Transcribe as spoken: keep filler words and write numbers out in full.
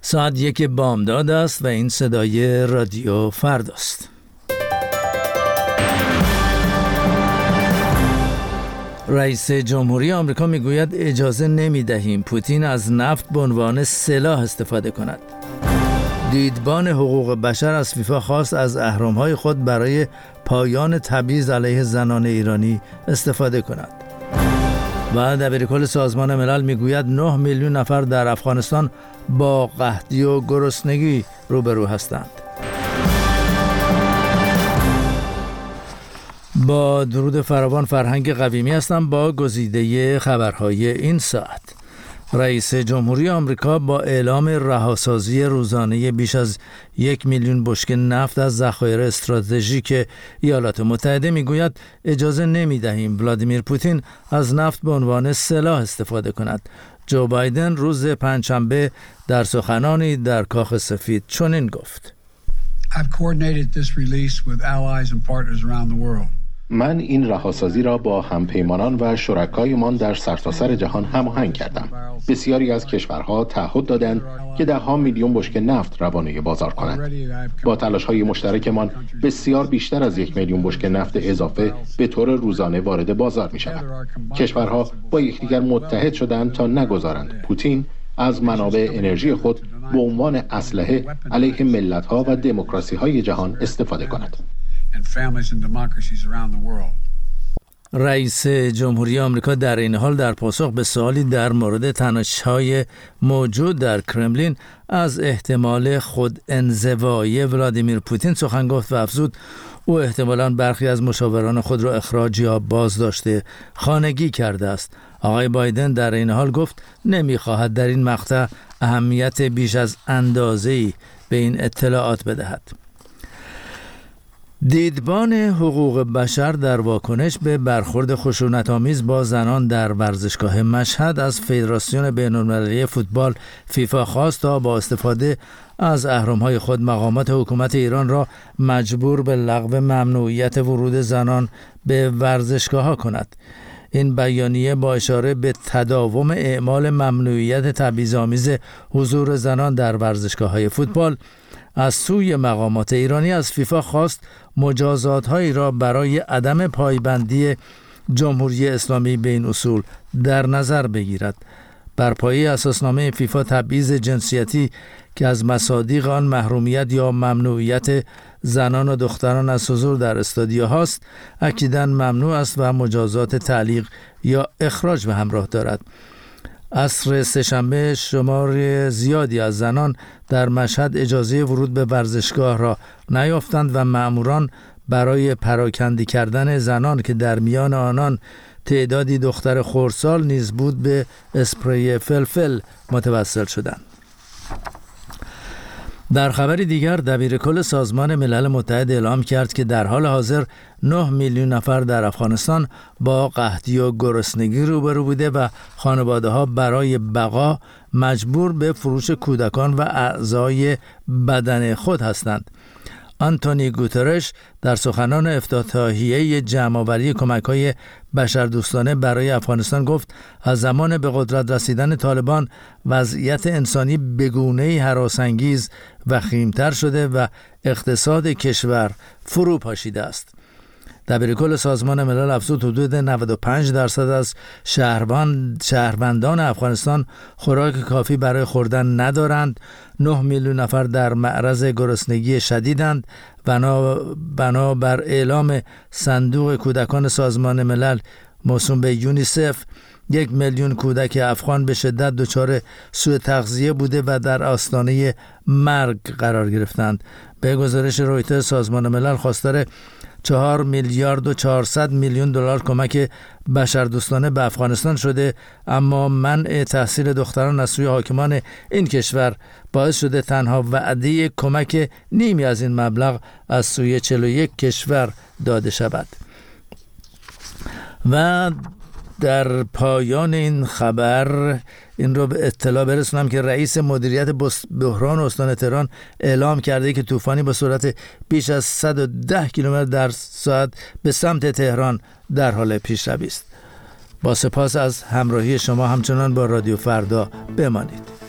ساعت یک بامداد است و این صدای رادیو فرداست. رئیس جمهوری آمریکا میگوید اجازه نمیدهیم پوتین از نفت به عنوان سلاح استفاده کند. دیدبان حقوق بشر از فیفا خواست از اهرم‌های خود برای پایان تبعیض علیه زنان ایرانی استفاده کند. و دبیرکل سازمان ملل میگوید نه میلیون نفر در افغانستان با قحطی و گرسنگی روبرو هستند. با درود فراوان، فرهنگ قویمی هستم با گزیده خبرهای این ساعت. رئیس جمهوری آمریکا با اعلام رهاسازی روزانه بیش از یک میلیون بشکه نفت از ذخایر استراتژیک ایالات متحده میگوید اجازه نمیدهیم ولادیمیر پوتین از نفت به عنوان سلاح استفاده کند. جو بایدن روز پنجشنبه در سخنانی در کاخ سفید چنین گفت: I've coordinated this release with allies and partners around the world. من این رهاسازی را با همپیمانان و شرکایمان در سرتاسر جهان هماهنگ کردم. بسیاری از کشورها تعهد دادند که ده ها میلیون بشکه نفت روانه بازار کنند. با تلاش‌های مشترکمان بسیار بیشتر از یک میلیون بشکه نفت اضافه به طور روزانه وارد بازار می‌شود. کشورها با یکدیگر متحد شدند تا نگذارند پوتین از منابع انرژی خود به عنوان اسلحه علیه ملت‌ها و دموکراسی‌های جهان استفاده کند. رئیس جمهوری آمریکا در این حال در پاسخ به سوالی در مورد تنش‌های موجود در کرملین از احتمال خود انزوایی ولادیمیر پوتین سخن گفت و افزود او احتمالاً برخی از مشاوران خود را اخراج یا بازداشت خانگی کرده است. آقای بایدن در این حال گفت نمی‌خواهد در این مقطع اهمیت بیش از اندازه‌ای به این اطلاعات بدهد. دیدبان حقوق بشر در واکنش به برخورد خشونت‌آمیز با زنان در ورزشگاه مشهد از فدراسیون بین‌المللی فوتبال فیفا خواست تا با استفاده از اهرم‌های خود مقامات حکومت ایران را مجبور به لغو ممنوعیت ورود زنان به ورزشگاه‌ها کند. این بیانیه با اشاره به تداوم اعمال ممنوعیت تبعیض‌آمیز حضور زنان در ورزشگاه‌های فوتبال از سوی مقامات ایرانی از فیفا خواست مجازات‌هایی را برای عدم پایبندی جمهوری اسلامی به این اصول در نظر بگیرد. بر پایه اساسنامه فیفا تبعیض جنسیتی که از مصادیق آن محرومیت یا ممنوعیت زنان و دختران از حضور در استادیوهاست اکیداً ممنوع است و مجازات تعلیق یا اخراج به همراه دارد. عصر سه‌شنبه شمار زیادی از زنان در مشهد اجازه ورود به ورزشگاه را نیافتند و مأموران برای پراکندی کردن زنان که در میان آنان تعدادی دختر خردسال نیز بود به اسپری فلفل متوسل شدند. در خبری دیگر دبیرکل سازمان ملل متحد اعلام کرد که در حال حاضر نه میلیون نفر در افغانستان با قحطی و گرسنگی روبرو بوده و خانواده‌ها برای بقا مجبور به فروش کودکان و اعضای بدن خود هستند. آنتونی گوترش در سخنان افتتاحیه جمع‌آوری کمک‌های بشردوستانه برای افغانستان گفت از زمان به قدرت رسیدن طالبان وضعیت انسانی به گونه‌ای هراس‌انگیز وخیم‌تر شده و اقتصاد کشور فرو پاشیده است. دبیرکل سازمان ملل افزود حدود نود و پنج درصد از شهروند شهروندان افغانستان خوراک کافی برای خوردن ندارند. نه میلیون نفر در معرض گرسنگی شدیدند. بنا بنابر اعلام صندوق کودکان سازمان ملل موسوم به یونیسف، یک میلیون کودک افغان به شدت دچار سوء تغذیه بوده و در آستانه مرگ قرار گرفتند. به گزارش رویترز سازمان ملل خواستار چهار میلیارد و چهارصد میلیون دلار کمک بشردوستانه به افغانستان شده، اما منع تحصیل دختران از سوی حاکمان این کشور باعث شده تنها وعده کمک نیمی از این مبلغ از سوی چهل و یک کشور داده شود. و در پایان این خبر این رو به اطلاع برسونم که رئیس مدیریت بحران استان تهران اعلام کرده که طوفانی با سرعت بیش از صد و ده کیلومتر در ساعت به سمت تهران در حال پیشروی است. با سپاس از همراهی شما، همچنان با رادیو فردا بمانید.